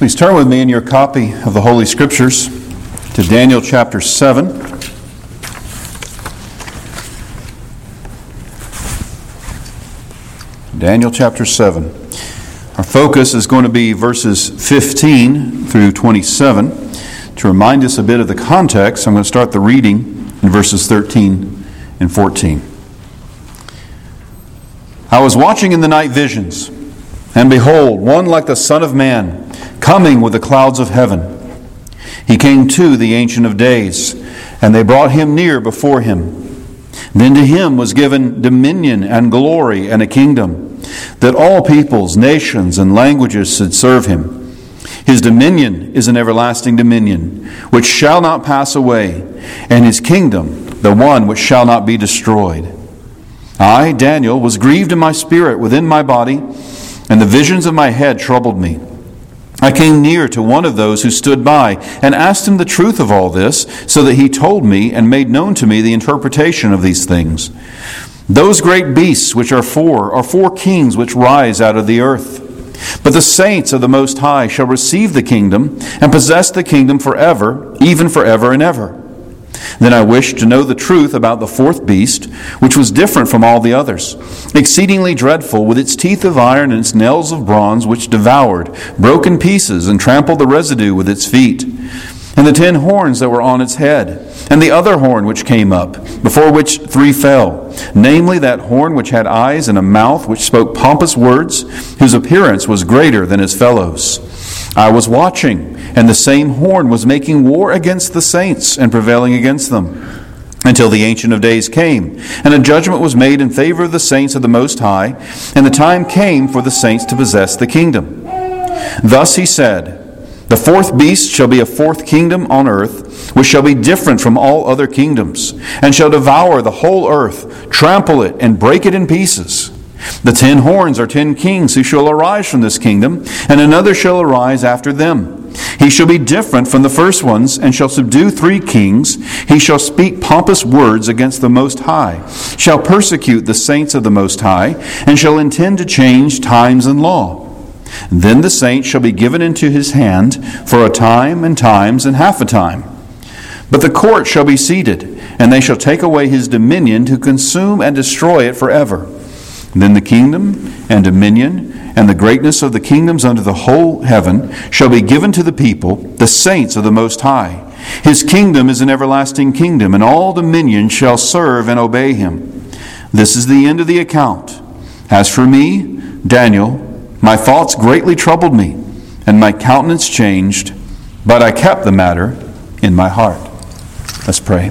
Please turn with me in your copy of the Holy Scriptures to Daniel chapter 7. Daniel chapter 7. Our focus is going to be verses 15 through 27. To remind us a bit of the context, I'm going to start the reading in verses 13 and 14. I was watching in the night visions, and behold, one like the Son of Man, coming with the clouds of heaven. He came to the Ancient of Days, and they brought him near before him. Then to him was given dominion and glory and a kingdom, that all peoples, nations, and languages should serve him. His dominion is an everlasting dominion, which shall not pass away, and his kingdom the one which shall not be destroyed. I, Daniel, was grieved in my spirit within my body, and the visions of my head troubled me. I came near to one of those who stood by and asked him the truth of all this, so that he told me and made known to me the interpretation of these things. Those great beasts which are four kings which rise out of the earth. But the saints of the Most High shall receive the kingdom and possess the kingdom forever, even forever and ever. Then I wished to know the truth about the fourth beast, which was different from all the others, exceedingly dreadful, with its teeth of iron and its nails of bronze, which devoured, broke in pieces, and trampled the residue with its feet. And the 10 horns that were on its head, and the other horn which came up, before which 3 fell, namely that horn which had eyes and a mouth which spoke pompous words, whose appearance was greater than his fellows. I was watching, and the same horn was making war against the saints and prevailing against them, until the Ancient of Days came, and a judgment was made in favor of the saints of the Most High, and the time came for the saints to possess the kingdom. Thus he said, the fourth beast shall be a fourth kingdom on earth, which shall be different from all other kingdoms, and shall devour the whole earth, trample it, and break it in pieces. The 10 horns are 10 kings who shall arise from this kingdom, and another shall arise after them. He shall be different from the first ones, and shall subdue 3 kings. He shall speak pompous words against the Most High, shall persecute the saints of the Most High, and shall intend to change times and law. Then the saints shall be given into his hand for a time and times and half a time. But the court shall be seated, and they shall take away his dominion to consume and destroy it forever. Then the kingdom and dominion and the greatness of the kingdoms under the whole heaven shall be given to the people, the saints of the Most High. His kingdom is an everlasting kingdom, and all dominion shall serve and obey him. This is the end of the account. As for me, Daniel, my thoughts greatly troubled me, and my countenance changed, but I kept the matter in my heart. Let's pray.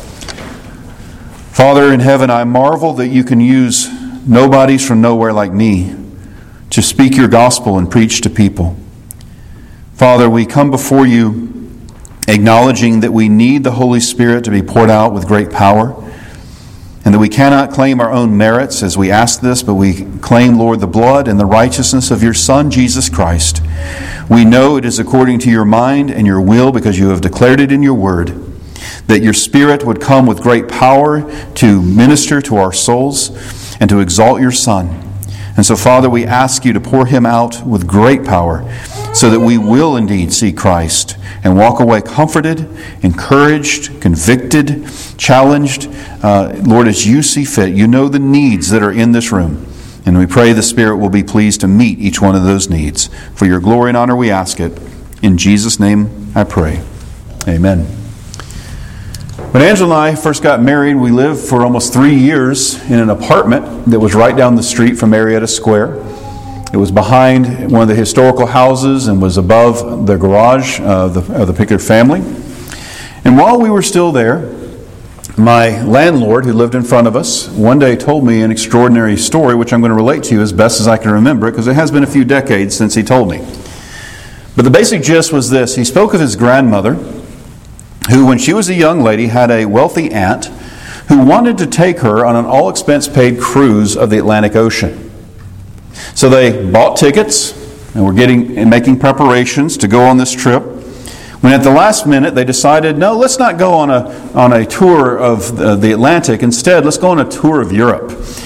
Father in heaven, I marvel that you can use nobodies from nowhere like me to speak your gospel and preach to people. Father, we come before you acknowledging that we need the Holy Spirit to be poured out with great power, and that we cannot claim our own merits as we ask this, but we claim, Lord, the blood and the righteousness of your Son, Jesus Christ. We know it is according to your mind and your will, because you have declared it in your word, that your Spirit would come with great power to minister to our souls and to exalt your Son. And so, Father, we ask you to pour him out with great power, so that we will indeed see Christ and walk away comforted, encouraged, convicted, challenged, Lord, as you see fit. You know the needs that are in this room. And we pray the Spirit will be pleased to meet each one of those needs. For your glory and honor we ask it. In Jesus' name I pray. Amen. When Angela and I first got married, we lived for almost 3 years in an apartment that was right down the street from Marietta Square. It was behind one of the historical houses and was above the garage of the Pickard family. And while we were still there, my landlord, who lived in front of us, one day told me an extraordinary story, which I'm going to relate to you as best as I can remember it, because it has been a few decades since he told me. But the basic gist was this. He spoke of his grandmother, who, when she was a young lady, had a wealthy aunt who wanted to take her on an all-expense-paid cruise of the Atlantic Ocean. So they bought tickets and were making preparations to go on this trip. When at the last minute they decided, no, let's not go on a tour of the Atlantic. Instead, let's go on a tour of Europe.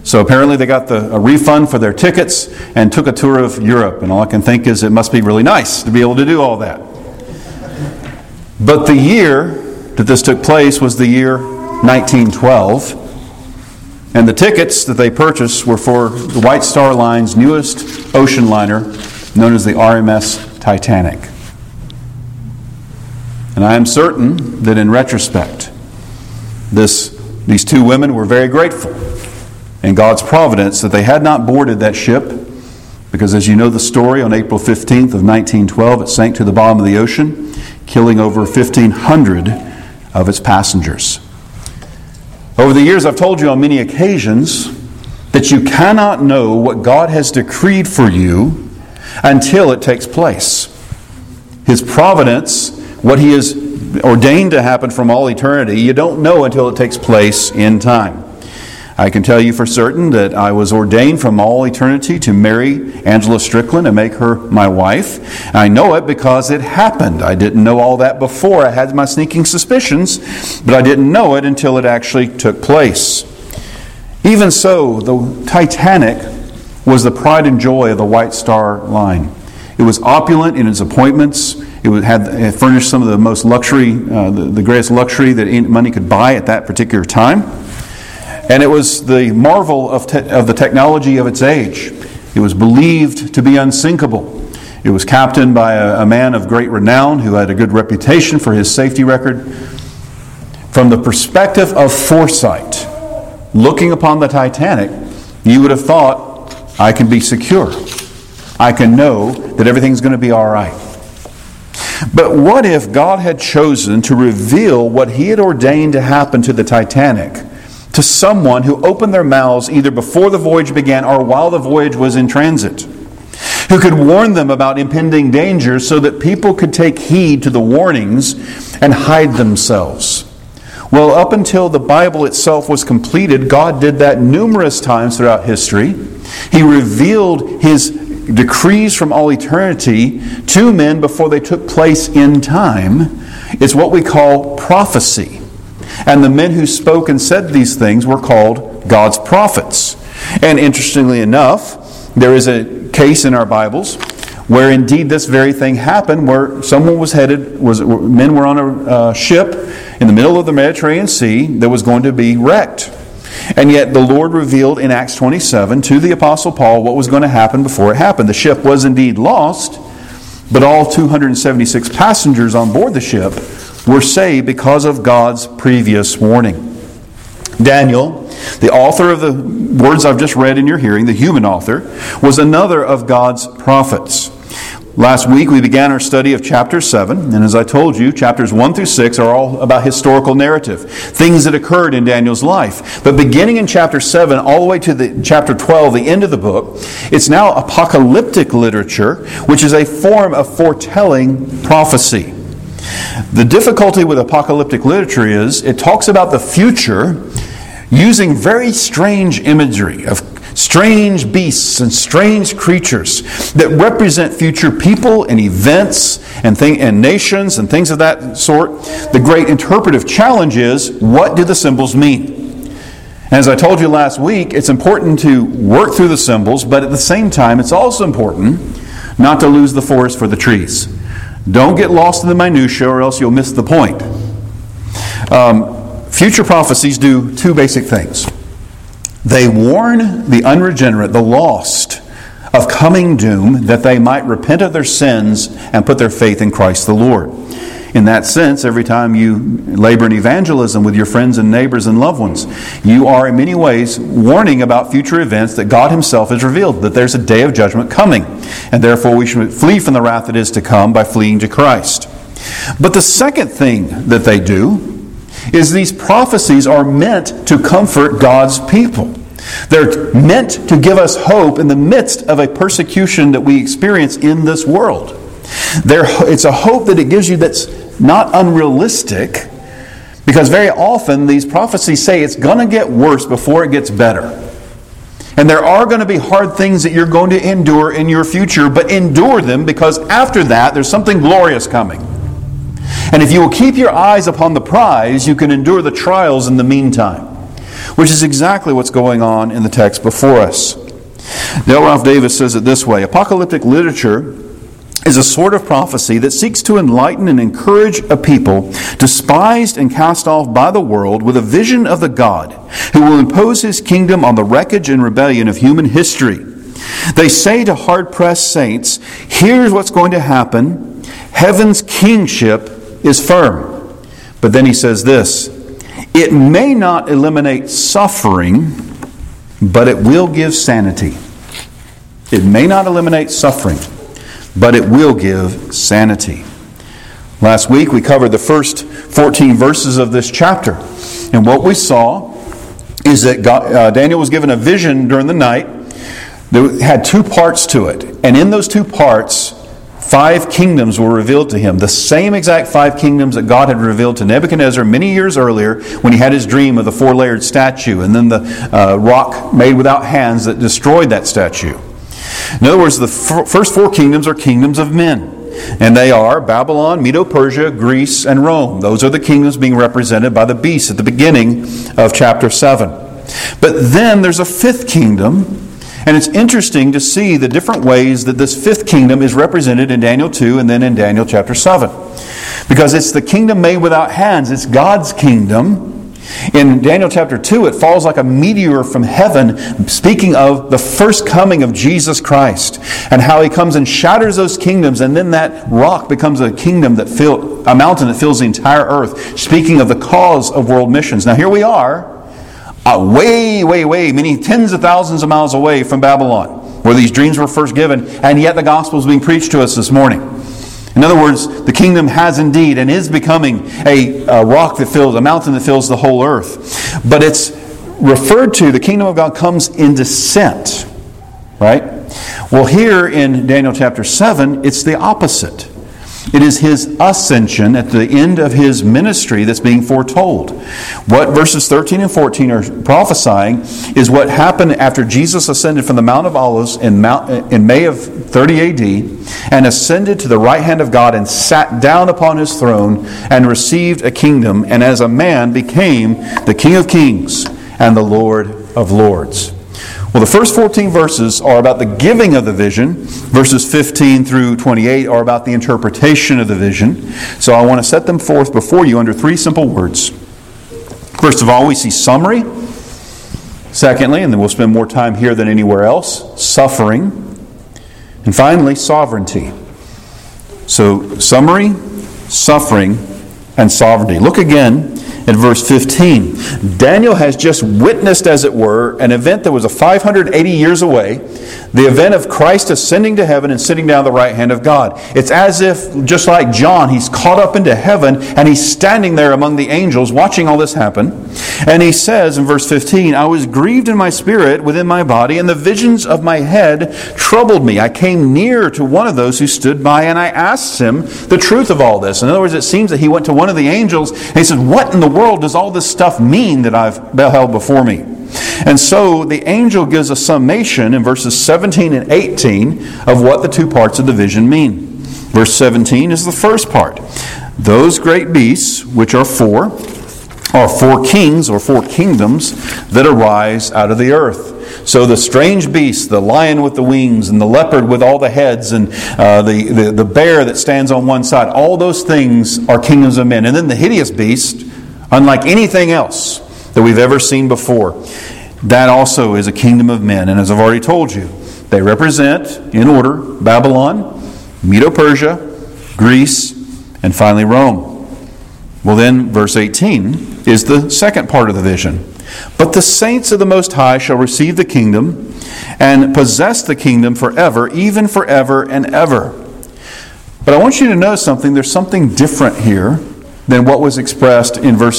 So apparently they got a refund for their tickets and took a tour of Europe. And all I can think is it must be really nice to be able to do all that. But the year that this took place was the year 1912. And the tickets that they purchased were for the White Star Line's newest ocean liner, known as the RMS Titanic. And I am certain that in retrospect, these two women were very grateful in God's providence that they had not boarded that ship, because as you know the story, on April 15th of 1912, it sank to the bottom of the ocean, killing over 1,500 of its passengers. Over the years, I've told you on many occasions that you cannot know what God has decreed for you until it takes place. His providence, what He has ordained to happen from all eternity, you don't know until it takes place in time. I can tell you for certain that I was ordained from all eternity to marry Angela Strickland and make her my wife. I know it because it happened. I didn't know all that before. I had my sneaking suspicions, but I didn't know it until it actually took place. Even so, the Titanic was the pride and joy of the White Star Line. It was opulent in its appointments. It furnished some of the most luxury, the greatest luxury that money could buy at that particular time. And it was the marvel of the technology of its age. It was believed to be unsinkable. It was captained by a man of great renown who had a good reputation for his safety record. From the perspective of foresight, looking upon the Titanic, you would have thought, I can be secure. I can know that everything's going to be all right. But what if God had chosen to reveal what He had ordained to happen to the Titanic to someone who opened their mouths either before the voyage began or while the voyage was in transit, who could warn them about impending danger so that people could take heed to the warnings and hide themselves? Well, up until the Bible itself was completed, God did that numerous times throughout history. He revealed His decrees from all eternity to men before they took place in time. It's what we call prophecy. And the men who spoke and said these things were called God's prophets. And interestingly enough, there is a case in our Bibles where indeed this very thing happened, where someone men were on a ship in the middle of the Mediterranean Sea that was going to be wrecked. And yet the Lord revealed in Acts 27 to the Apostle Paul what was going to happen before it happened. The ship was indeed lost, but all 276 passengers on board the ship were saved because of God's previous warning. Daniel, the author of the words I've just read in your hearing, the human author, was another of God's prophets. Last week we began our study of chapter 7, and as I told you, chapters 1 through 6 are all about historical narrative, things that occurred in Daniel's life. But beginning in chapter 7 all the way to chapter 12, the end of the book, it's now apocalyptic literature, which is a form of foretelling prophecy. The difficulty with apocalyptic literature is it talks about the future using very strange imagery of strange beasts and strange creatures that represent future people and events and nations and things of that sort. The great interpretive challenge is, what do the symbols mean? And as I told you last week, it's important to work through the symbols, but at the same time, it's also important not to lose the forest for the trees. Don't get lost in the minutiae or else you'll miss the point. Future prophecies do two basic things. They warn the unregenerate, the lost, of coming doom that they might repent of their sins and put their faith in Christ the Lord. In that sense, every time you labor in evangelism with your friends and neighbors and loved ones, you are in many ways warning about future events that God Himself has revealed, that there's a day of judgment coming, and therefore we should flee from the wrath that is to come by fleeing to Christ. But the second thing that they do is these prophecies are meant to comfort God's people. They're meant to give us hope in the midst of a persecution that we experience in this world. It's a hope that it gives you that's not unrealistic, because very often these prophecies say it's going to get worse before it gets better. And there are going to be hard things that you're going to endure in your future, but endure them, because after that there's something glorious coming. And if you will keep your eyes upon the prize, you can endure the trials in the meantime. which is exactly what's going on in the text before us. Dale Ralph Davis says it this way: apocalyptic literature is a sort of prophecy that seeks to enlighten and encourage a people despised and cast off by the world with a vision of the God who will impose His kingdom on the wreckage and rebellion of human history. They say to hard-pressed saints, here's what's going to happen. Heaven's kingship is firm. But then he says this: it may not eliminate suffering, but it will give sanity. It may not eliminate suffering, but it will give sanity. Last week we covered the first 14 verses of this chapter. And what we saw is that Daniel was given a vision during the night that had two parts to it. And in those two parts, 5 kingdoms were revealed to him. The same exact 5 kingdoms that God had revealed to Nebuchadnezzar many years earlier when he had his dream of the 4-layered statue and then the rock made without hands that destroyed that statue. In other words, the first 4 kingdoms are kingdoms of men. And they are Babylon, Medo-Persia, Greece, and Rome. Those are the kingdoms being represented by the beast at the beginning of chapter 7. But then there's a 5th kingdom. And it's interesting to see the different ways that this 5th kingdom is represented in Daniel 2 and then in Daniel chapter 7. Because it's the kingdom made without hands. It's God's kingdom. In Daniel chapter 2, it falls like a meteor from heaven, speaking of the first coming of Jesus Christ and how He comes and shatters those kingdoms, and then that rock becomes a kingdom a mountain that fills the entire earth, speaking of the cause of world missions. Now here we are, way, many tens of thousands of miles away from Babylon, where these dreams were first given, and yet the gospel is being preached to us this morning. In other words, the kingdom has indeed and is becoming a mountain that fills the whole earth. But it's referred to, the kingdom of God comes in descent, right? Well, here in Daniel chapter 7, it's the opposite. It is His ascension at the end of His ministry that's being foretold. What verses 13 and 14 are prophesying is what happened after Jesus ascended from the Mount of Olives in May of 30 AD and ascended to the right hand of God and sat down upon His throne and received a kingdom, and as a man became the King of Kings and the Lord of Lords. Well, the first 14 verses are about the giving of the vision. Verses 15 through 28 are about the interpretation of the vision. So I want to set them forth before you under 3 simple words. First of all, we see summary. Secondly, and then we'll spend more time here than anywhere else, suffering. And finally, sovereignty. So, summary, suffering, and sovereignty. Look again in verse 15. Daniel has just witnessed, as it were, an event that was 580 years away, the event of Christ ascending to heaven and sitting down at the right hand of God. It's as if, just like John, he's caught up into heaven and he's standing there among the angels watching all this happen. And he says in verse 15, I was grieved in my spirit within my body, and the visions of my head troubled me. I came near to one of those who stood by, and I asked him the truth of all this. In other words, it seems that he went to one of the angels and he said, what in the world does all this stuff mean that I've beheld before me? And so the angel gives a summation in verses 17 and 18 of what the 2 parts of the vision mean. Verse 17 is the first part. Those great beasts, which are 4 kings or 4 kingdoms that arise out of the earth. So the strange beast, the lion with the wings, and the leopard with all the heads, and the bear that stands on one side, all those things are kingdoms of men. And then the hideous beast, unlike anything else that we've ever seen before, that also is a kingdom of men. And as I've already told you, they represent, in order, Babylon, Medo-Persia, Greece, and finally Rome. Well then, verse 18 is the second part of the vision. But the saints of the Most High shall receive the kingdom and possess the kingdom forever, even forever and ever. But I want you to notice something. There's something different here than what was expressed in verse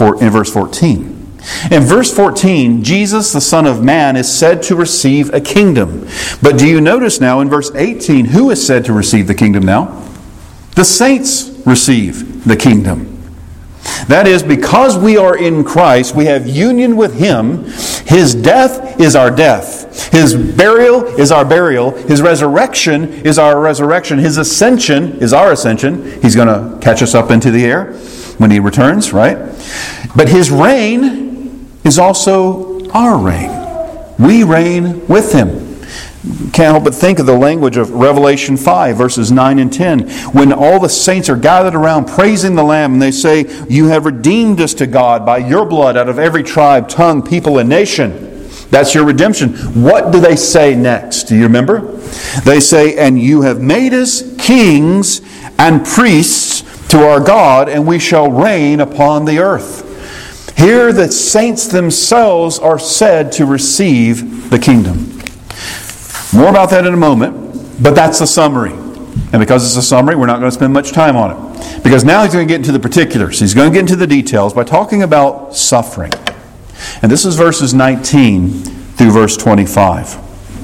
14. In verse 14, Jesus, the Son of Man, is said to receive a kingdom. But do you notice now in verse 18, who is said to receive the kingdom now? The saints receive the kingdom. That is, because we are in Christ, we have union with Him. His death is our death. His burial is our burial. His resurrection is our resurrection. His ascension is our ascension. He's going to catch us up into the air when He returns, right? But His reign is also our reign. We reign with Him. Can't help but think of the language of Revelation 5, verses 9 and 10, when all the saints are gathered around praising the Lamb, and they say, "You have redeemed us to God by your blood out of every tribe, tongue, people, and nation." That's your redemption. What do they say next? Do you remember? They say, "And you have made us kings and priests to our God, and we shall reign upon the earth." Here the saints themselves are said to receive the kingdom. More about that in a moment, but that's the summary. And because it's a summary, we're not going to spend much time on it. Because now he's going to get into the particulars. He's going to get into the details by talking about suffering. And this is verses 19 through verse 25.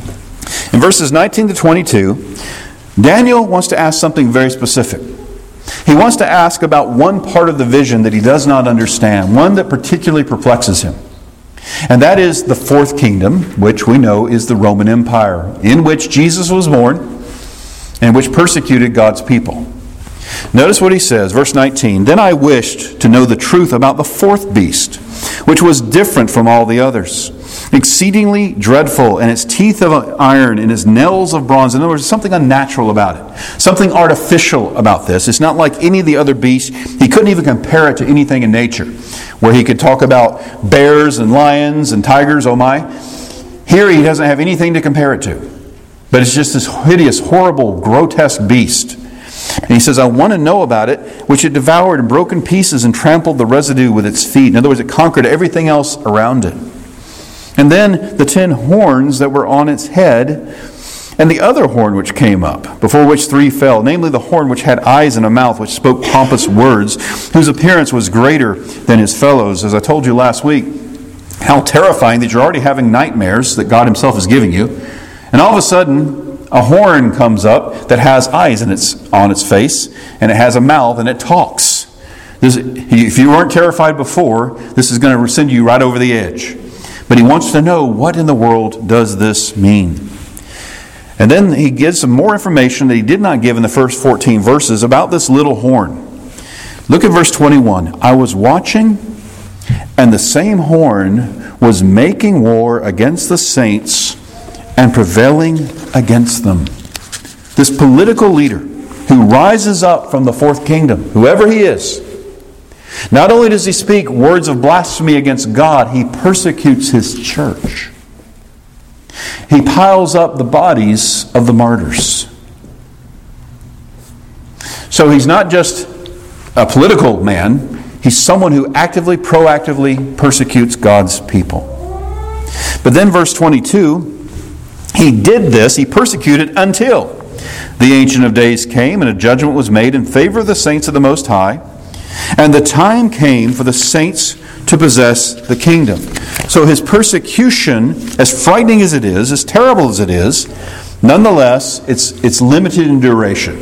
In verses 19 to 22, Daniel wants to ask something very specific. He wants to ask about one part of the vision that he does not understand, one that particularly perplexes him. And that is the fourth kingdom, which we know is the Roman Empire, in which Jesus was born and which persecuted God's people. Notice what he says, verse 19, "Then I wished to know the truth about the fourth beast, which was different from all the others, exceedingly dreadful, and its teeth of iron and its nails of bronze." In other words, something unnatural about it, something artificial about this. It's not like any of the other beasts. He couldn't even compare it to anything in nature, where he could talk about bears and lions and tigers, oh my. Here he doesn't have anything to compare it to. But it's just this hideous, horrible, grotesque beast. And he says, "I want to know about it, which it devoured and broke in pieces and trampled the residue with its feet." In other words, it conquered everything else around it. And then the 10 horns that were on its head, and the other horn which came up, before which 3 fell, namely the horn which had eyes and a mouth, which spoke pompous words, whose appearance was greater than his fellows. As I told you last week, how terrifying that you're already having nightmares that God Himself is giving you. And all of a sudden, a horn comes up that has eyes on its face, and it has a mouth, and it talks. If you weren't terrified before, this is going to send you right over the edge. But he wants to know, what in the world does this mean? And then he gives some more information that he did not give in the first 14 verses about this little horn. Look at verse 21. "I was watching, and the same horn was making war against the saints and prevailing against them." This political leader who rises up from the fourth kingdom, whoever he is, not only does he speak words of blasphemy against God, he persecutes His church. He piles up the bodies of the martyrs. So he's not just a political man, he's someone who actively, proactively persecutes God's people. But then verse 22, he did this, he persecuted until the Ancient of Days came and a judgment was made in favor of the saints of the Most High, and the time came for the saints to possess the kingdom. So his persecution, as frightening as it is, as terrible as it is, nonetheless, it's limited in duration.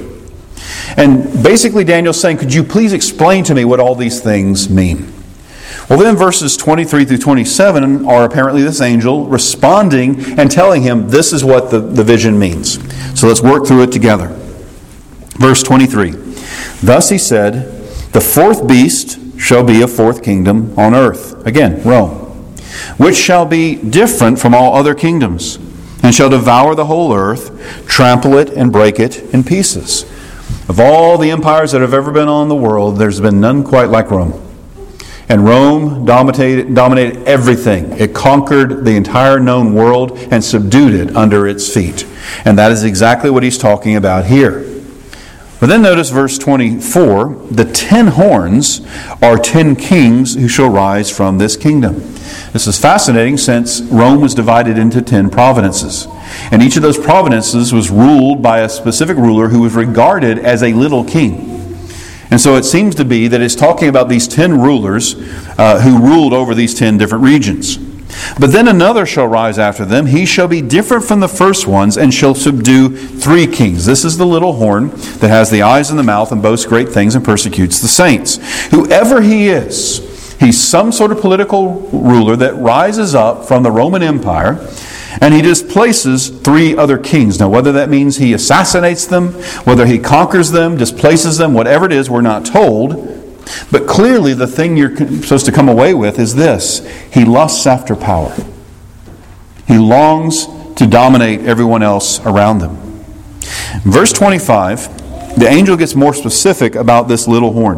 And basically Daniel's saying, could you please explain to me what all these things mean? Well, then verses 23 through 27 are apparently this angel responding and telling him this is what the vision means. So let's work through it together. Verse 23. "Thus he said, the fourth beast shall be a fourth kingdom on earth." Again, Rome. "Which shall be different from all other kingdoms, and shall devour the whole earth, trample it, and break it in pieces." Of all the empires that have ever been on the world, there's been none quite like Rome. And Rome dominated everything. It conquered the entire known world and subdued it under its feet. And that is exactly what he's talking about here. But then notice verse 24, the 10 horns are 10 kings who shall rise from this kingdom. This is fascinating since Rome was divided into 10 provinces. And each of those provinces was ruled by a specific ruler who was regarded as a little king. And so it seems to be that it's talking about these 10 rulers who ruled over these 10 different regions. "But then another shall rise after them. He shall be different from the first ones and shall subdue 3 kings." This is the little horn that has the eyes and the mouth and boasts great things and persecutes the saints. Whoever he is, he's some sort of political ruler that rises up from the Roman Empire, and he displaces 3 other kings. Now, whether that means he assassinates them, whether he conquers them, displaces them, whatever it is, we're not told. But clearly the thing you're supposed to come away with is this. He lusts after power. He longs to dominate everyone else around them. In verse 25, the angel gets more specific about this little horn.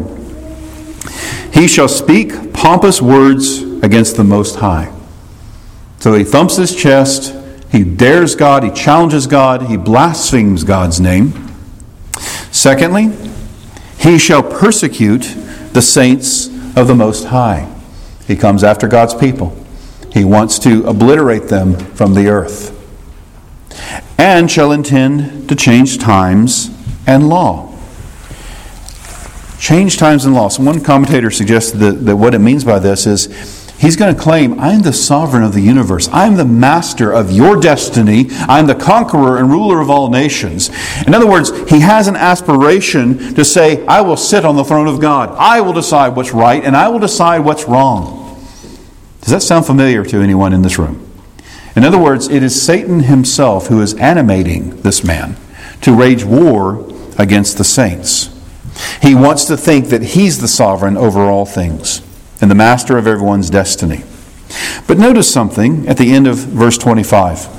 He shall speak pompous words against the Most High. So he thumps his chest, he dares God, he challenges God, he blasphemes God's name. Secondly, he shall persecute the saints of the Most High. He comes after God's people. He wants to obliterate them from the earth. And shall intend to change times and law. Change times and law. So one commentator suggested that what it means by this is he's going to claim, I'm the sovereign of the universe. I'm the master of your destiny. I'm the conqueror and ruler of all nations. In other words, he has an aspiration to say, I will sit on the throne of God. I will decide what's right and I will decide what's wrong. Does that sound familiar to anyone in this room? In other words, it is Satan himself who is animating this man to wage war against the saints. He wants to think that he's the sovereign over all things and the master of everyone's destiny. But notice something at the end of verse 25.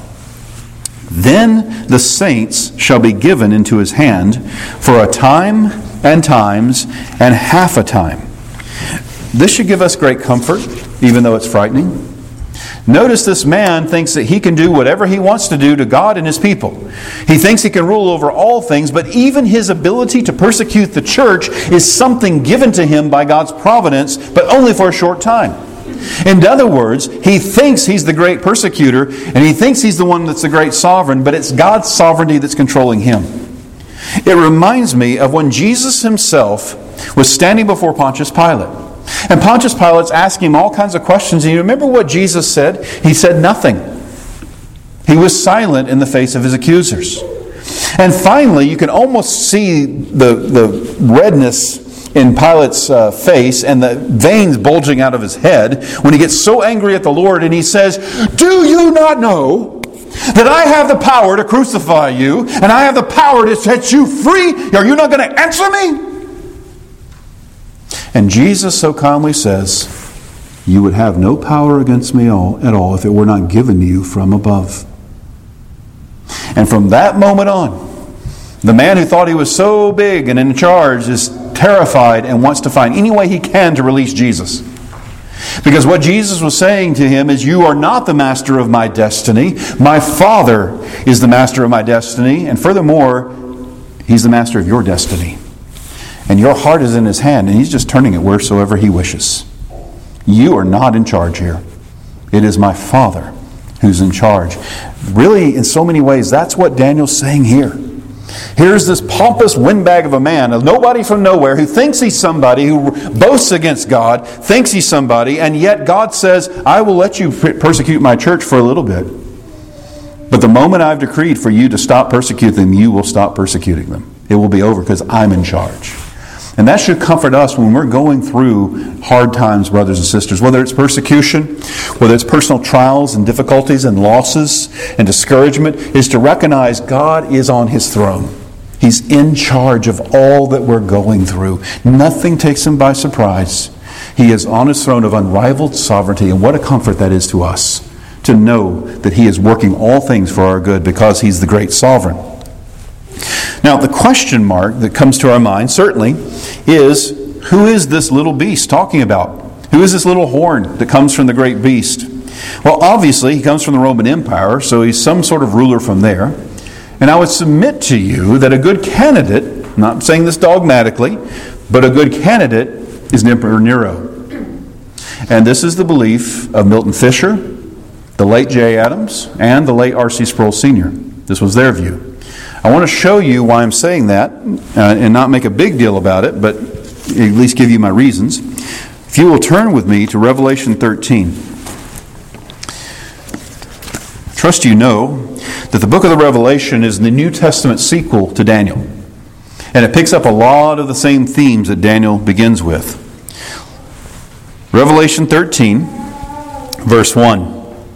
Then the saints shall be given into his hand for a time and times and half a time. This should give us great comfort, even though it's frightening. Notice this man thinks that he can do whatever he wants to do to God and his people. He thinks he can rule over all things, but even his ability to persecute the church is something given to him by God's providence, but only for a short time. In other words, he thinks he's the great persecutor, and he thinks he's the one that's the great sovereign, but it's God's sovereignty that's controlling him. It reminds me of when Jesus himself was standing before Pontius Pilate. And Pontius Pilate's asking him all kinds of questions. And you remember what Jesus said? He said nothing. He was silent in the face of his accusers. And finally, you can almost see the redness in Pilate's face and the veins bulging out of his head when he gets so angry at the Lord and he says, do you not know that I have the power to crucify you and I have the power to set you free? Are you not going to answer me? And Jesus so calmly says, you would have no power against me at all if it were not given to you from above. And from that moment on, the man who thought he was so big and in charge is terrified and wants to find any way he can to release Jesus. Because what Jesus was saying to him is, you are not the master of my destiny. My Father is the master of my destiny. And furthermore, He's the master of your destiny. And your heart is in His hand, and He's just turning it wheresoever He wishes. You are not in charge here. It is my Father who's in charge. Really, in so many ways, that's what Daniel's saying here. Here's this pompous windbag of a man, a nobody from nowhere, who thinks he's somebody, who boasts against God, thinks he's somebody, and yet God says, I will let you persecute my church for a little bit. But the moment I've decreed for you to stop persecuting them, you will stop persecuting them. It will be over because I'm in charge. And that should comfort us when we're going through hard times, brothers and sisters. Whether it's persecution, whether it's personal trials and difficulties and losses and discouragement, is to recognize God is on His throne. He's in charge of all that we're going through. Nothing takes Him by surprise. He is on His throne of unrivaled sovereignty. And what a comfort that is to us, to know that He is working all things for our good because He's the great sovereign. Now, the question mark that comes to our mind, certainly, is who is this little beast talking about? Who is this little horn that comes from the great beast? Well, obviously, he comes from the Roman Empire, so he's some sort of ruler from there. And I would submit to you that a good candidate, I'm not saying this dogmatically, but a good candidate is Emperor Nero. And this is the belief of Milton Fisher, the late J. Adams, and the late R.C. Sproul Sr. This was their view. I want to show you why I'm saying that and not make a big deal about it, but at least give you my reasons. If you will turn with me to Revelation 13. I trust you know that the book of the Revelation is the New Testament sequel to Daniel. And it picks up a lot of the same themes that Daniel begins with. Revelation 13, verse 1.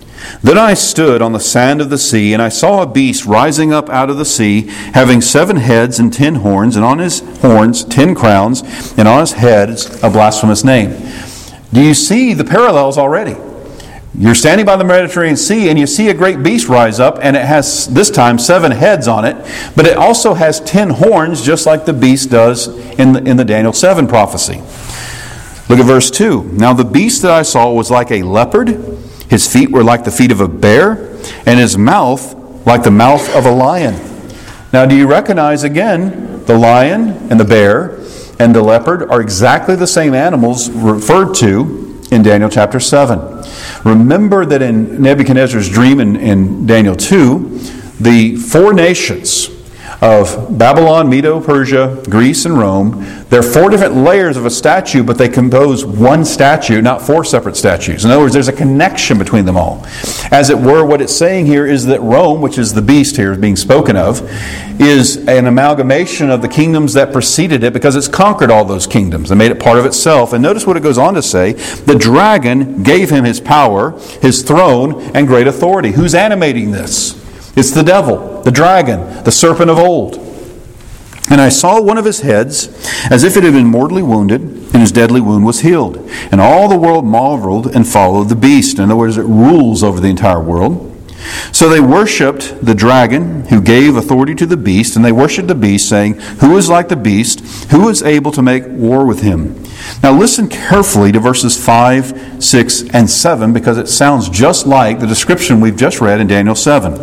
Then I stood on the sand of the sea, and I saw a beast rising up out of the sea, having 7 heads and 10 horns, and on his horns 10 crowns, and on his heads a blasphemous name. Do you see the parallels already? You're standing by the Mediterranean Sea, and you see a great beast rise up, and it has, this time, 7 heads on it, but it also has 10 horns, just like the beast does in the Daniel 7 prophecy. Look at verse 2. Now the beast that I saw was like a leopard. His feet were like the feet of a bear, and his mouth like the mouth of a lion. Now, do you recognize again the lion and the bear and the leopard are exactly the same animals referred to in Daniel chapter 7. Remember that in Nebuchadnezzar's dream in Daniel 2, the 4 nations of Babylon, Medo, Persia, Greece, and Rome, there are 4 different layers of a statue, but they compose one statue, not 4 separate statues. In other words, there's a connection between them all. As it were, what it's saying here is that Rome, which is the beast here being spoken of, is an amalgamation of the kingdoms that preceded it because it's conquered all those kingdoms and made it part of itself. And notice what it goes on to say. The dragon gave him his power, his throne, and great authority. Who's animating this? It's the devil, the dragon, the serpent of old. And I saw one of his heads as if it had been mortally wounded, and his deadly wound was healed. And all the world marveled and followed the beast. In other words, it rules over the entire world. So they worshipped the dragon who gave authority to the beast, and they worshipped the beast, saying, "Who is like the beast? Who is able to make war with him?" Now listen carefully to verses 5, 6, and 7, because it sounds just like the description we've just read in Daniel 7.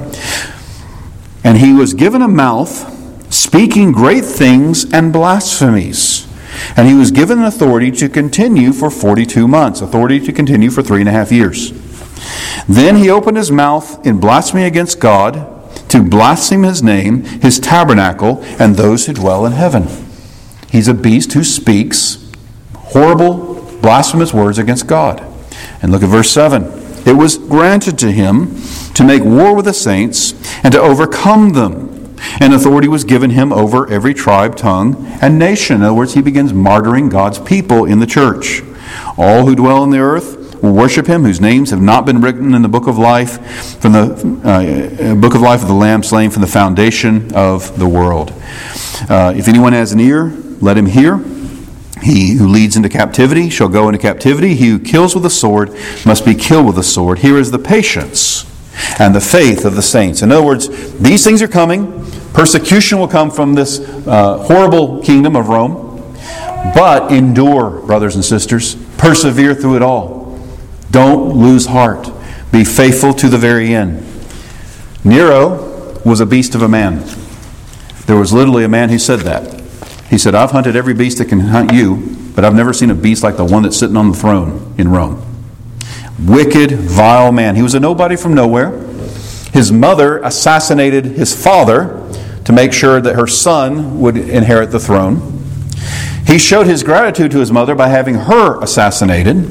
And he was given a mouth, speaking great things and blasphemies. And he was given authority to continue for 42 months, authority to continue for 3.5 years. Then he opened his mouth in blasphemy against God, to blaspheme his name, his tabernacle, and those who dwell in heaven. He's a beast who speaks horrible, blasphemous words against God. And look at verse 7. It was granted to him to make war with the saints and to overcome them. And authority was given him over every tribe, tongue, and nation. In other words, he begins martyring God's people in the church. All who dwell on the earth will worship him, whose names have not been written in the book of life, from the book of life of the Lamb slain from the foundation of the world. If anyone has an ear, let him hear. He who leads into captivity shall go into captivity. He who kills with a sword must be killed with a sword. Here is the patience and the faith of the saints. In other words, these things are coming. Persecution will come from this horrible kingdom of Rome. But endure, brothers and sisters. Persevere through it all. Don't lose heart. Be faithful to the very end. Nero was a beast of a man. There was literally a man who said that. He said, "I've hunted every beast that can hunt you, but I've never seen a beast like the one that's sitting on the throne in Rome." Wicked, vile man. He was a nobody from nowhere. His mother assassinated his father to make sure that her son would inherit the throne. He showed his gratitude to his mother by having her assassinated.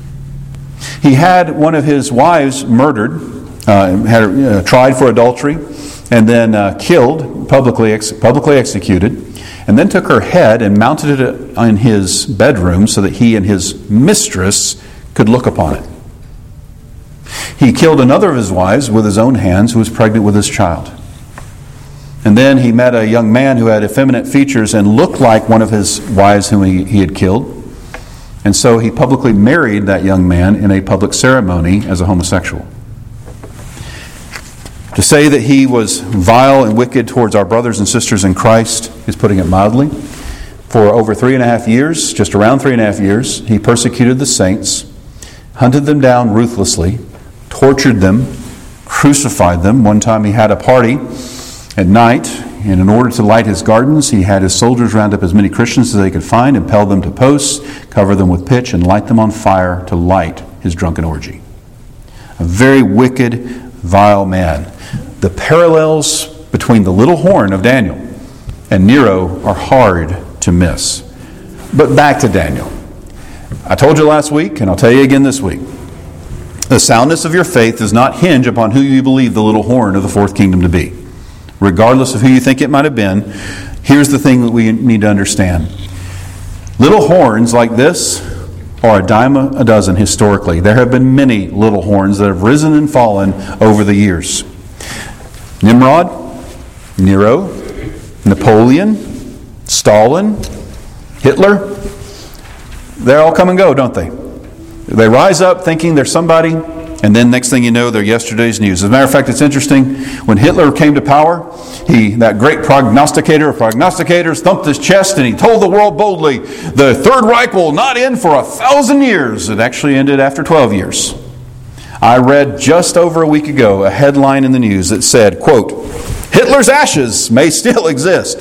He had one of his wives murdered, tried for adultery, and then killed, publicly executed, and then took her head and mounted it in his bedroom so that he and his mistress could look upon it. He killed another of his wives with his own hands who was pregnant with his child. And then he met a young man who had effeminate features and looked like one of his wives whom he had killed. And so he publicly married that young man in a public ceremony as a homosexual. To say that he was vile and wicked towards our brothers and sisters in Christ is putting it mildly. For over 3.5 years, just around 3.5 years, he persecuted the saints, hunted them down ruthlessly, tortured them, crucified them. One time he had a party at night, and in order to light his gardens, he had his soldiers round up as many Christians as they could find, impel them to posts, cover them with pitch, and light them on fire to light his drunken orgy. A very wicked, vile man. The parallels between the little horn of Daniel and Nero are hard to miss. But back to Daniel. I told you last week, and I'll tell you again this week, the soundness of your faith does not hinge upon who you believe the little horn of the fourth kingdom to be. Regardless of who you think it might have been, here's the thing that we need to understand. Little horns like this are a dime a dozen historically. There have been many little horns that have risen and fallen over the years. Nimrod, Nero, Napoleon, Stalin, Hitler, they all come and go, don't they? They rise up thinking they're somebody, and then next thing you know, they're yesterday's news. As a matter of fact, it's interesting. When Hitler came to power, that great prognosticator of prognosticators, thumped his chest and he told the world boldly, the Third Reich will not end for 1,000 years. It actually ended after 12 years. I read just over a week ago a headline in the news that said, quote, Hitler's ashes may still exist.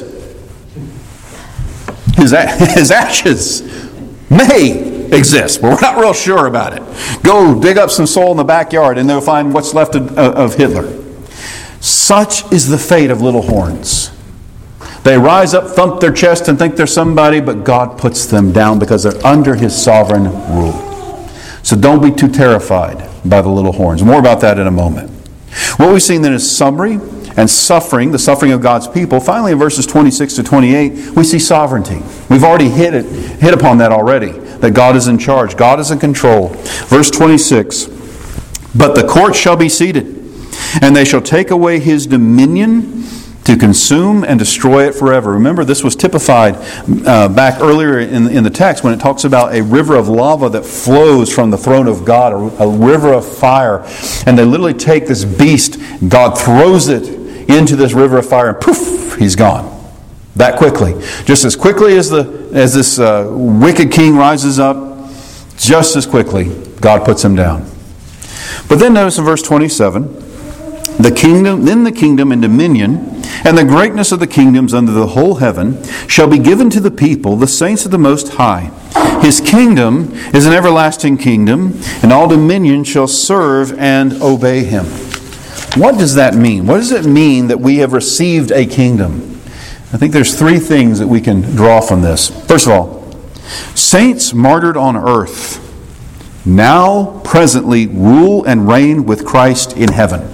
His ashes may exist, but we're not real sure about it. Go dig up some soil in the backyard and they'll find what's left of Hitler. Such is the fate of little horns. They rise up, thump their chest, and think they're somebody, but God puts them down because they're under His sovereign rule. So don't be too terrified by the little horns. More about that in a moment. What we've seen then is summary and suffering, the suffering of God's people. Finally, in verses 26 to 28, we see sovereignty. We've already hit upon that already, that God is in charge. God is in control. Verse 26, but the court shall be seated, and they shall take away his dominion to consume and destroy it forever. Remember, this was typified back earlier in the text when it talks about a river of lava that flows from the throne of God, a river of fire. And they literally take this beast, God throws it into this river of fire, and poof, he's gone. That quickly. Just as quickly as this wicked king rises up, just as quickly God puts him down. But then notice in verse 27, the kingdom and dominion and the greatness of the kingdoms under the whole heaven shall be given to the people, the saints of the Most High. His kingdom is an everlasting kingdom, and all dominion shall serve and obey him. What does that mean? What does it mean that we have received a kingdom? I think there's three things that we can draw from this. First of all, saints martyred on earth now presently rule and reign with Christ in heaven.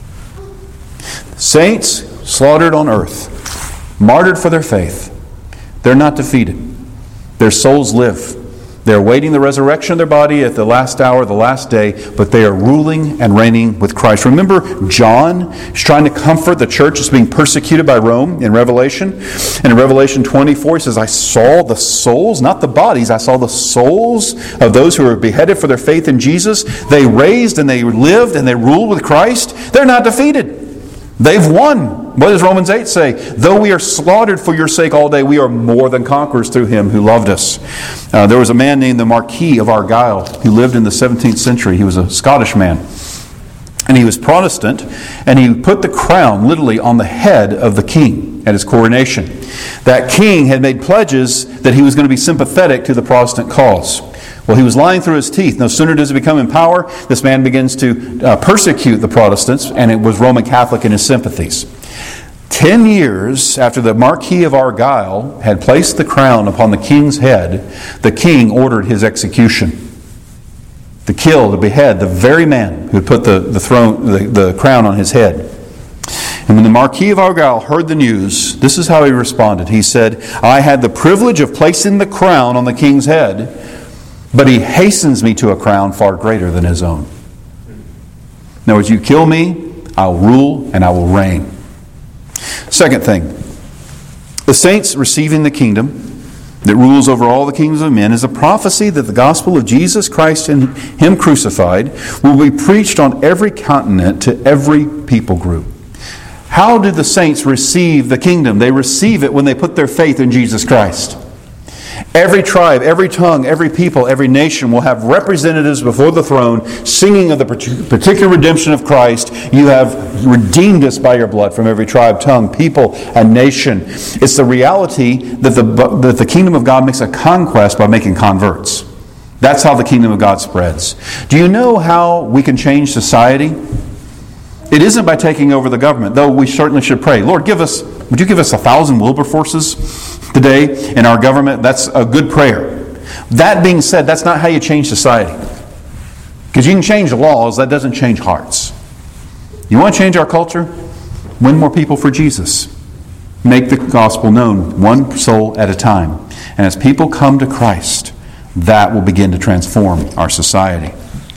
Saints slaughtered on earth, martyred for their faith, they're not defeated. Their souls live. They're awaiting the resurrection of their body at the last hour, the last day, but they are ruling and reigning with Christ. Remember, John is trying to comfort the church that's being persecuted by Rome in Revelation. And in Revelation 24, he says, I saw the souls, not the bodies, I saw the souls of those who were beheaded for their faith in Jesus. They raised and they lived and they ruled with Christ. They're not defeated. They've won. What does Romans 8 say? Though we are slaughtered for your sake all day, we are more than conquerors through him who loved us. There was a man named the Marquis of Argyll who lived in the 17th century. He was a Scottish man. And he was Protestant, and he put the crown literally on the head of the king at his coronation. That king had made pledges that he was going to be sympathetic to the Protestant cause. Well, he was lying through his teeth. No sooner does he become in power, this man begins to persecute the Protestants, and it was Roman Catholic in his sympathies. 10 years after the Marquis of Argyll had placed the crown upon the king's head, the king ordered his execution. To kill, to behead the very man who had put the crown on his head. And when the Marquis of Argyll heard the news, this is how he responded. He said, I had the privilege of placing the crown on the king's head, but he hastens me to a crown far greater than his own. In other words, you kill me, I'll rule and I will reign. Second thing, the saints receiving the kingdom that rules over all the kingdoms of men is a prophecy that the gospel of Jesus Christ and him crucified will be preached on every continent to every people group. How do the saints receive the kingdom? They receive it when they put their faith in Jesus Christ. Every tribe, every tongue, every people, every nation will have representatives before the throne singing of the particular redemption of Christ. You have redeemed us by your blood from every tribe, tongue, people, and nation. It's the reality that the kingdom of God makes a conquest by making converts. That's how the kingdom of God spreads. Do you know how we can change society? It isn't by taking over the government, though we certainly should pray. Lord, would you give us 1,000 Wilberforces today in our government? That's a good prayer. That being said, that's not how you change society. Because you can change laws, that doesn't change hearts. You want to change our culture? Win more people for Jesus. Make the gospel known one soul at a time. And as people come to Christ, that will begin to transform our society.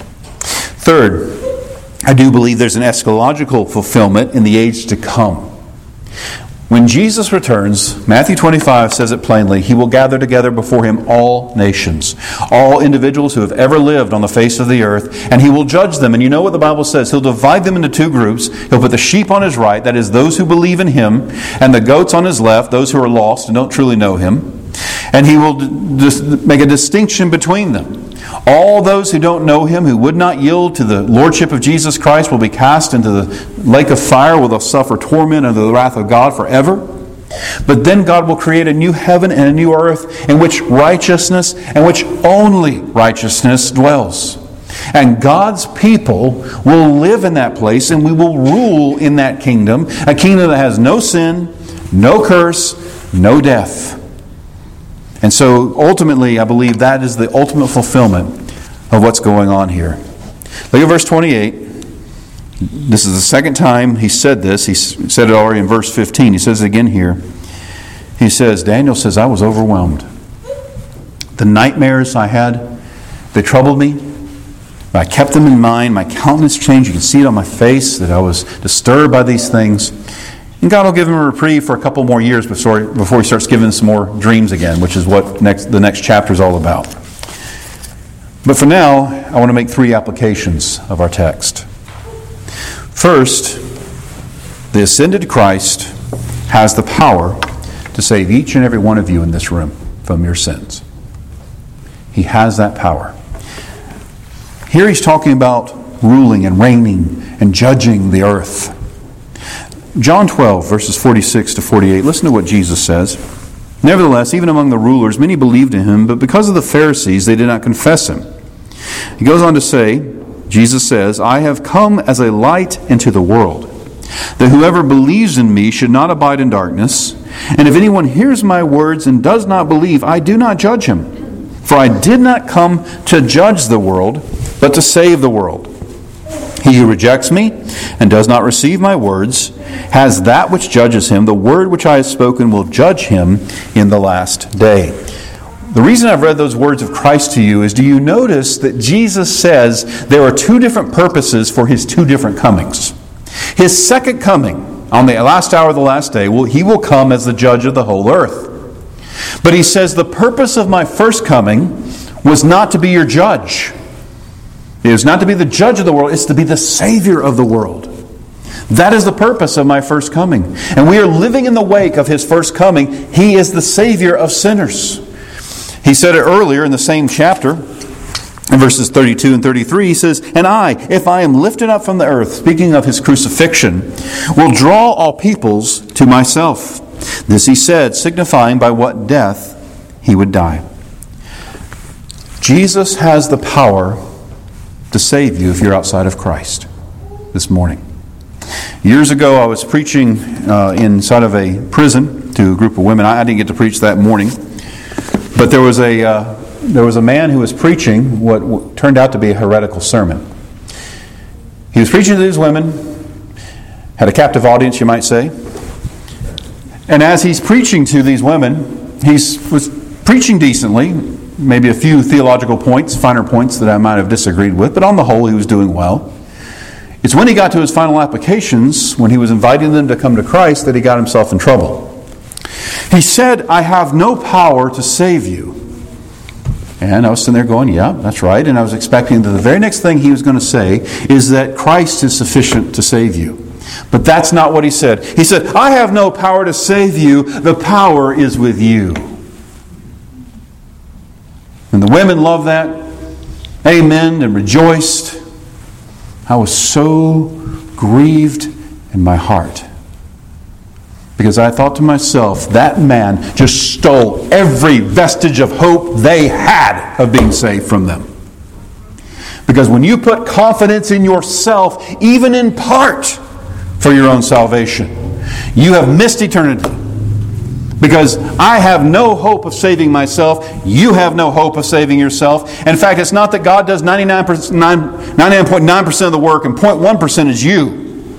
Third, I do believe there's an eschatological fulfillment in the age to come. When Jesus returns, Matthew 25 says it plainly, He will gather together before Him all nations, all individuals who have ever lived on the face of the earth, and He will judge them. And you know what the Bible says? He'll divide them into two groups. He'll put the sheep on His right, that is those who believe in Him, and the goats on His left, those who are lost and don't truly know Him. And He will make a distinction between them. All those who don't know Him, who would not yield to the Lordship of Jesus Christ, will be cast into the lake of fire where they'll suffer torment under the wrath of God forever. But then God will create a new heaven and a new earth in which righteousness, and which only righteousness dwells. And God's people will live in that place, and we will rule in that kingdom, a kingdom that has no sin, no curse, no death. And so ultimately, I believe that is the ultimate fulfillment of what's going on here. Look at verse 28. This is the second time he said this. He said it already in verse 15. He says it again here. He says, Daniel says, I was overwhelmed. The nightmares I had, they troubled me. But I kept them in mind. My countenance changed. You can see it on my face that I was disturbed by these things. And God will give him a reprieve for a couple more years before He starts giving some more dreams again, which is what the next chapter is all about. But for now, I want to make three applications of our text. First, the ascended Christ has the power to save each and every one of you in this room from your sins. He has that power. Here He's talking about ruling and reigning and judging the earth. John 12, verses 46 to 48. Listen to what Jesus says. Nevertheless, even among the rulers, many believed in Him, but because of the Pharisees, they did not confess Him. He goes on to say, Jesus says, I have come as a light into the world, that whoever believes in me should not abide in darkness. And if anyone hears my words and does not believe, I do not judge him. For I did not come to judge the world, but to save the world. He who rejects me and does not receive my words has that which judges him. The word which I have spoken will judge him in the last day. The reason I've read those words of Christ to you is, do you notice that Jesus says there are two different purposes for His two different comings? His second coming, on the last hour of the last day, He will come as the judge of the whole earth. But He says the purpose of my first coming was not to be your judge. It is not to be the judge of the world, it's to be the Savior of the world. That is the purpose of my first coming. And we are living in the wake of His first coming. He is the Savior of sinners. He said it earlier in the same chapter, in verses 32 and 33, He says, And I, if I am lifted up from the earth, speaking of His crucifixion, will draw all peoples to myself. This He said, signifying by what death He would die. Jesus has the power to save you if you're outside of Christ this morning. Years ago, I was preaching inside of a prison to a group of women. I didn't get to preach that morning, but there was a man who was preaching what turned out to be a heretical sermon. He was preaching to these women, had a captive audience, you might say. And as he's preaching to these women, he was preaching decently. Maybe a few theological points, finer points that I might have disagreed with, but on the whole, he was doing well. It's when he got to his final applications, when he was inviting them to come to Christ, that he got himself in trouble. He said, I have no power to save you. And I was sitting there going, yeah, that's right. And I was expecting that the very next thing he was going to say is that Christ is sufficient to save you. But that's not what he said. He said, I have no power to save you. The power is with you. And the women loved that. Amen. And rejoiced. I was so grieved in my heart. Because I thought to myself, that man just stole every vestige of hope they had of being saved from them. Because when you put confidence in yourself, even in part, for your own salvation, you have missed eternity. Because I have no hope of saving myself. You have no hope of saving yourself. In fact, it's not that God does 99.9% of the work and 0.1% is you.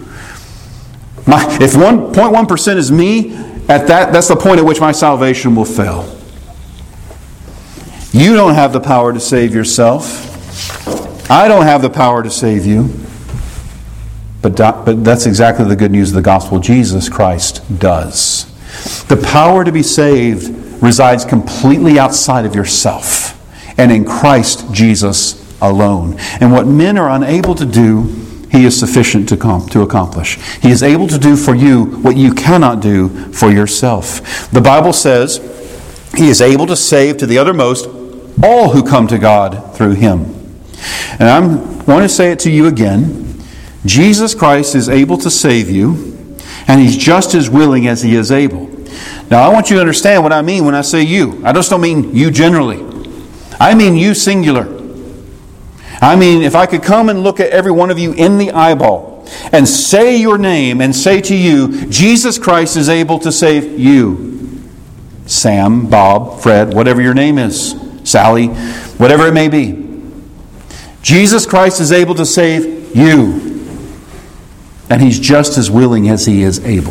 If 0.1% is me, that's the point at which my salvation will fail. You don't have the power to save yourself. I don't have the power to save you. But that's exactly the good news of the gospel. Jesus Christ does. The power to be saved resides completely outside of yourself and in Christ Jesus alone. And what men are unable to do, He is sufficient to accomplish. He is able to do for you what you cannot do for yourself. The Bible says He is able to save to the uttermost all who come to God through Him. And I want to say it to you again. Jesus Christ is able to save you, and He's just as willing as He is able. Now, I want you to understand what I mean when I say you. I just don't mean you generally. I mean you singular. I mean, if I could come and look at every one of you in the eyeball and say your name and say to you, Jesus Christ is able to save you. Sam, Bob, Fred, whatever your name is, Sally, whatever it may be. Jesus Christ is able to save you. And He's just as willing as He is able.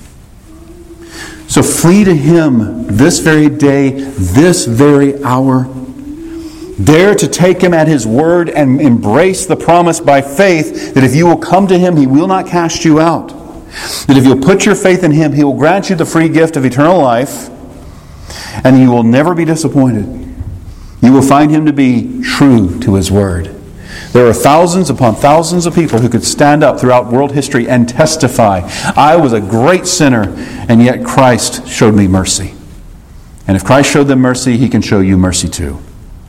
So flee to Him this very day, this very hour. Dare to take Him at His word and embrace the promise by faith that if you will come to Him, He will not cast you out. That if you'll put your faith in Him, He will grant you the free gift of eternal life, and you will never be disappointed. You will find Him to be true to His word. There are thousands upon thousands of people who could stand up throughout world history and testify, I was a great sinner, and yet Christ showed me mercy. And if Christ showed them mercy, He can show you mercy too.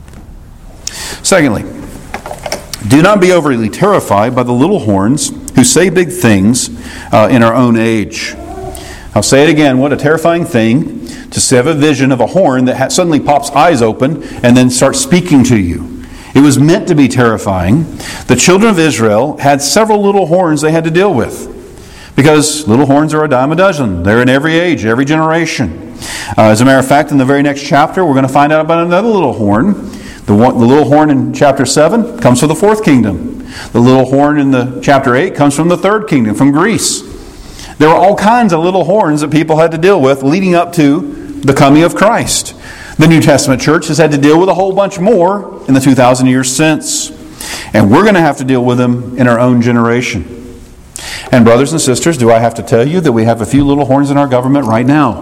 Secondly, do not be overly terrified by the little horns who say big things in our own age. I'll say it again, what a terrifying thing to have a vision of a horn that suddenly pops eyes open and then starts speaking to you. It was meant to be terrifying. The children of Israel had several little horns they had to deal with. Because little horns are a dime a dozen. They're in every age, every generation. As a matter of fact, in the very next chapter, we're going to find out about another little horn. The little horn in chapter 7 comes from the fourth kingdom. The little horn in the chapter 8 comes from the third kingdom, from Greece. There were all kinds of little horns that people had to deal with leading up to the coming of Christ. The New Testament church has had to deal with a whole bunch more in the 2,000 years since. And we're going to have to deal with them in our own generation. And brothers and sisters, do I have to tell you that we have a few little horns in our government right now?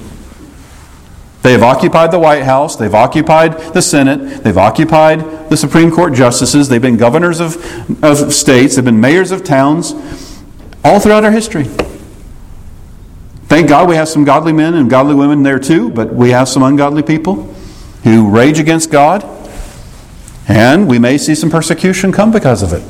They have occupied the White House. They've occupied the Senate. They've occupied the Supreme Court justices. They've been governors of states. They've been mayors of towns all throughout our history. Thank God we have some godly men and godly women there too, but we have some ungodly people who rage against God, and we may see some persecution come because of it.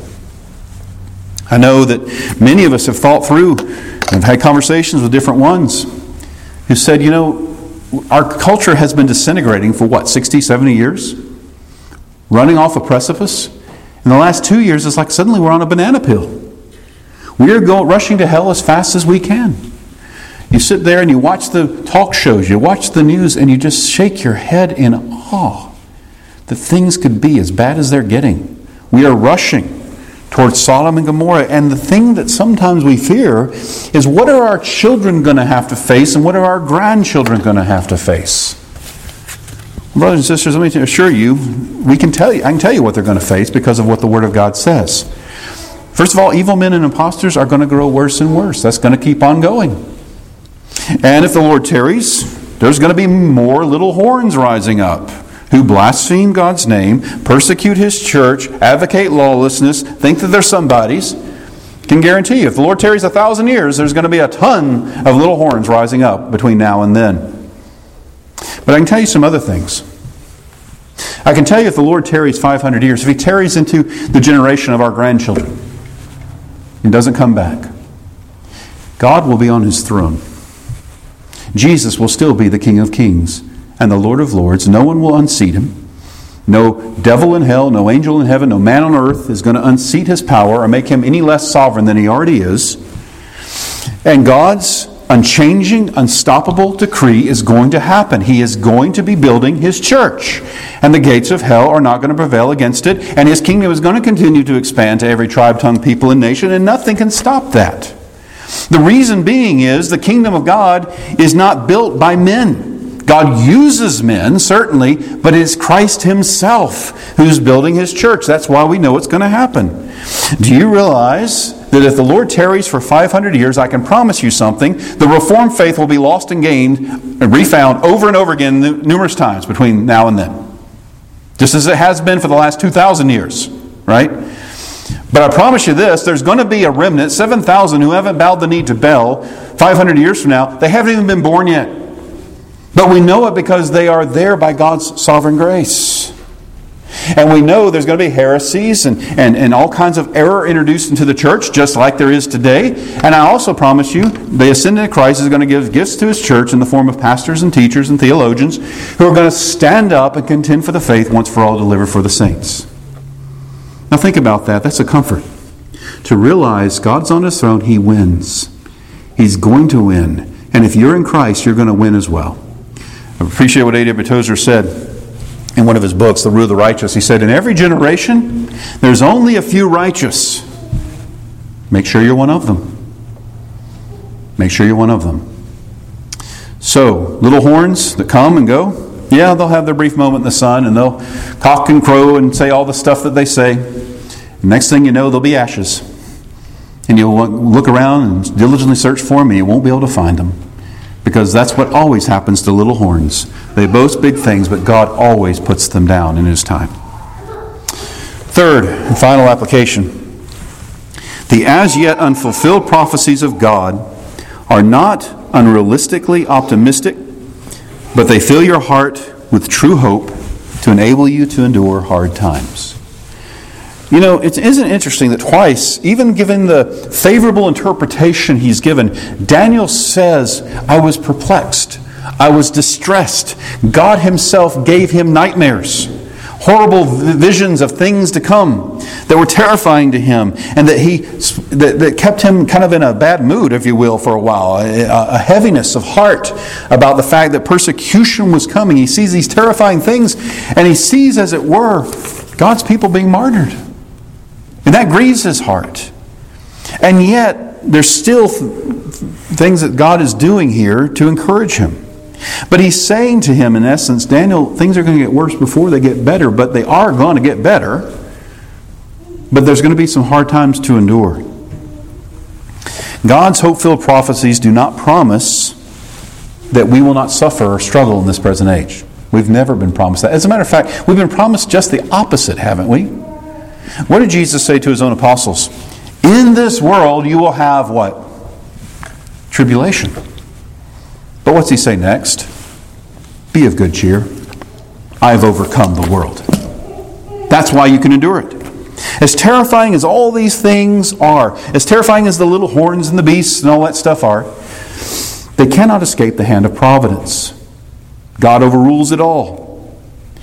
I know that many of us have thought through and had conversations with different ones who said, our culture has been disintegrating for 60, 70 years? Running off a precipice? In the last 2 years, it's like suddenly we're on a banana peel. We are rushing to hell as fast as we can. You sit there and you watch the talk shows, you watch the news, and you just shake your head in awe that things could be as bad as they're getting. We are rushing towards Sodom and Gomorrah. And the thing that sometimes we fear is, what are our children going to have to face, and what are our grandchildren going to have to face? Brothers and sisters, let me assure you, I can tell you what they're going to face because of what the Word of God says. First of all, evil men and impostors are going to grow worse and worse. That's going to keep on going. And if the Lord tarries, there's going to be more little horns rising up who blaspheme God's name, persecute His church, advocate lawlessness, think that they're somebodies. Can guarantee you, if the Lord tarries 1,000 years, there's going to be a ton of little horns rising up between now and then. But I can tell you some other things. I can tell you, if the Lord tarries 500 years, if He tarries into the generation of our grandchildren and doesn't come back, God will be on His throne. Jesus will still be the King of Kings and the Lord of Lords. No one will unseat Him. No devil in hell, no angel in heaven, no man on earth is going to unseat His power or make Him any less sovereign than He already is. And God's unchanging, unstoppable decree is going to happen. He is going to be building His church. And the gates of hell are not going to prevail against it. And His kingdom is going to continue to expand to every tribe, tongue, people, and nation. And nothing can stop that. The reason being is the kingdom of God is not built by men. God uses men, certainly, but it's Christ himself who's building his church. That's why we know it's going to happen. Do you realize that if the Lord tarries for 500 years, I can promise you something, the Reformed faith will be lost and gained and refound over and over again numerous times between now and then. Just as it has been for the last 2,000 years, right? But I promise you this, there's going to be a remnant, 7,000 who haven't bowed the knee to Baal 500 years from now. They haven't even been born yet. But we know it because they are there by God's sovereign grace. And we know there's going to be heresies and all kinds of error introduced into the church, just like there is today. And I also promise you, the ascended Christ is going to give gifts to his church in the form of pastors and teachers and theologians who are going to stand up and contend for the faith once for all delivered for the saints. Now think about that. That's a comfort. To realize God's on his throne, he wins. He's going to win. And if you're in Christ, you're going to win as well. I appreciate what A.W. Tozer said in one of his books, The Root of the Righteous. He said, in every generation, there's only a few righteous. Make sure you're one of them. Make sure you're one of them. So, little horns that come and go, yeah, they'll have their brief moment in the sun, and they'll cock and crow and say all the stuff that they say. Next thing you know, they'll be ashes. And you'll look around and diligently search for them, and you won't be able to find them. Because that's what always happens to little horns. They boast big things, but God always puts them down in his time. Third and final application. The as yet unfulfilled prophecies of God are not unrealistically optimistic, but they fill your heart with true hope to enable you to endure hard times. You know, isn't it interesting that twice, even given the favorable interpretation he's given, Daniel says, I was perplexed. I was distressed. God himself gave him nightmares. Horrible visions of things to come that were terrifying to him, and that kept him kind of in a bad mood, if you will, for a while. A heaviness of heart about the fact that persecution was coming. He sees these terrifying things, and he sees, as it were, God's people being martyred. And that grieves his heart. And yet, there's still things that God is doing here to encourage him. But he's saying to him, in essence, Daniel, things are going to get worse before they get better, but they are going to get better. But there's going to be some hard times to endure. God's hope-filled prophecies do not promise that we will not suffer or struggle in this present age. We've never been promised that. As a matter of fact, we've been promised just the opposite, haven't we? What did Jesus say to his own apostles? In this world you will have what? Tribulation. But what's he say next? Be of good cheer. I have overcome the world. That's why you can endure it. As terrifying as all these things are, as terrifying as the little horns and the beasts and all that stuff are, they cannot escape the hand of providence. God overrules it all.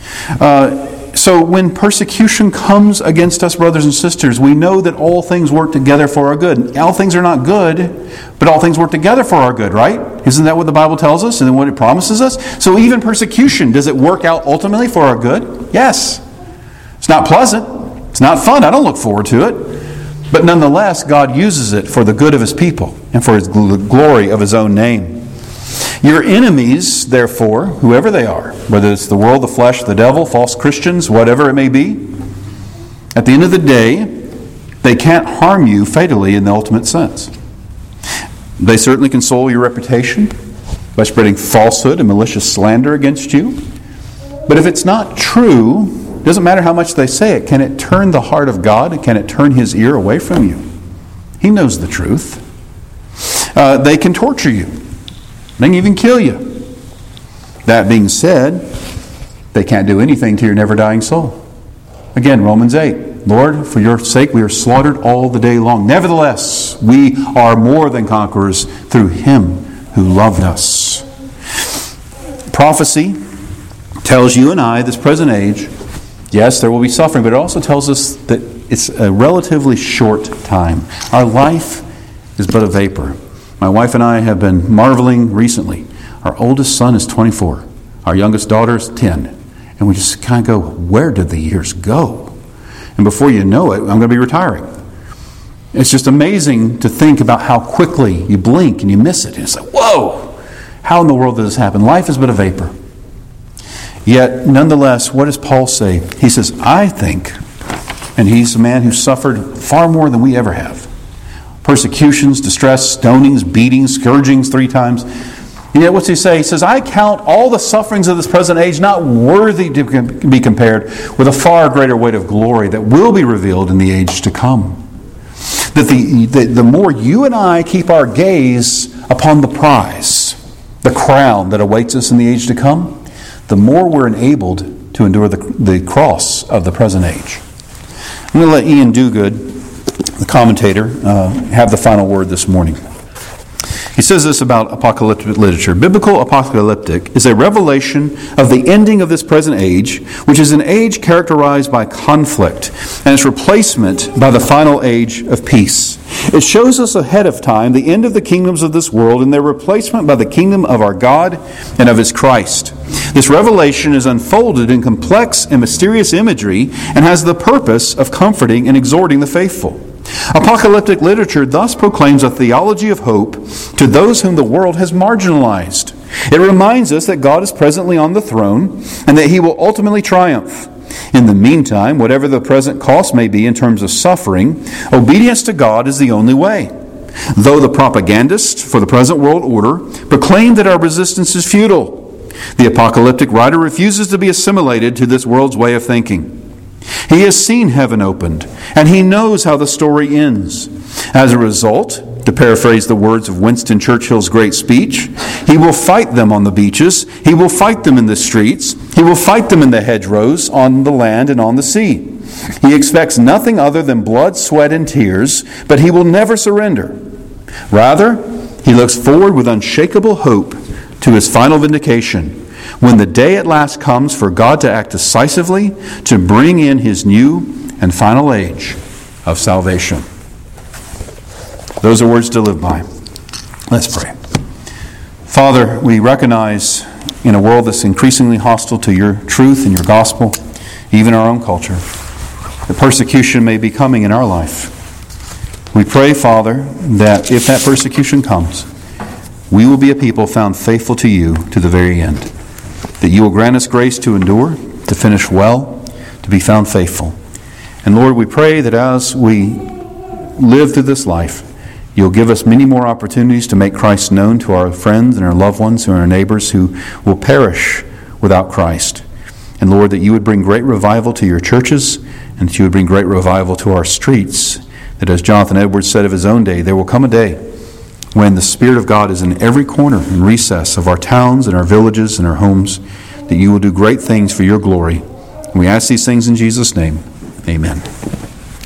So when persecution comes against us, brothers and sisters, we know that all things work together for our good. All things are not good, but all things work together for our good, right? Isn't that what the Bible tells us and what it promises us? So even persecution, does it work out ultimately for our good? Yes. It's not pleasant. It's not fun. I don't look forward to it. But nonetheless, God uses it for the good of his people and for his glory of his own name. Your enemies, therefore, whoever they are, whether it's the world, the flesh, the devil, false Christians, whatever it may be, at the end of the day, they can't harm you fatally in the ultimate sense. They certainly console your reputation by spreading falsehood and malicious slander against you. But if it's not true, it doesn't matter how much they say it. Can it turn the heart of God? Can it turn his ear away from you? He knows the truth. They can torture you. They can even kill you. That being said, they can't do anything to your never-dying soul. Again, Romans 8. Lord, for your sake we are slaughtered all the day long. Nevertheless, we are more than conquerors through him who loved us. Prophecy tells you and I, this present age, yes, there will be suffering, but it also tells us that it's a relatively short time. Our life is but a vapor. My wife and I have been marveling recently. Our oldest son is 24. Our youngest daughter is 10. And we just kind of go, where did the years go? And before you know it, I'm going to be retiring. It's just amazing to think about how quickly you blink and you miss it. And it's like, whoa! How in the world does this happen? Life is but a vapor. Yet, nonetheless, what does Paul say? He says, I think, and he's a man who suffered far more than we ever have. Persecutions, distress, stonings, beatings, scourgings 3 times. And yet what's he say? He says, I count all the sufferings of this present age not worthy to be compared with a far greater weight of glory that will be revealed in the age to come. That the more you and I keep our gaze upon the prize, the crown that awaits us in the age to come, the more we're enabled to endure the cross of the present age. I'm going to let Ian Duguid, the commentator, have the final word this morning. He says this about apocalyptic literature. Biblical apocalyptic is a revelation of the ending of this present age, which is an age characterized by conflict, and its replacement by the final age of peace. It shows us ahead of time the end of the kingdoms of this world and their replacement by the kingdom of our God and of His Christ. This revelation is unfolded in complex and mysterious imagery and has the purpose of comforting and exhorting the faithful. Apocalyptic literature thus proclaims a theology of hope to those whom the world has marginalized. It reminds us that God is presently on the throne and that He will ultimately triumph. In the meantime, whatever the present cost may be in terms of suffering, obedience to God is the only way. Though the propagandists for the present world order proclaim that our resistance is futile, the apocalyptic writer refuses to be assimilated to this world's way of thinking. He has seen heaven opened, and he knows how the story ends. As a result, to paraphrase the words of Winston Churchill's great speech, he will fight them on the beaches, he will fight them in the streets, he will fight them in the hedgerows, on the land and on the sea. He expects nothing other than blood, sweat, and tears, but he will never surrender. Rather, he looks forward with unshakable hope to his final vindication, when the day at last comes for God to act decisively to bring in His new and final age of salvation. Those are words to live by. Let's pray. Father, we recognize in a world that's increasingly hostile to your truth and your gospel, even our own culture, that persecution may be coming in our life. We pray, Father, that if that persecution comes, we will be a people found faithful to you to the very end. That you will grant us grace to endure, to finish well, to be found faithful. And Lord, we pray that as we live through this life, you'll give us many more opportunities to make Christ known to our friends and our loved ones and our neighbors who will perish without Christ. And Lord, that you would bring great revival to your churches and that you would bring great revival to our streets. That as Jonathan Edwards said of his own day, there will come a day when the Spirit of God is in every corner and recess of our towns and our villages and our homes, that you will do great things for your glory. And we ask these things in Jesus' name. Amen.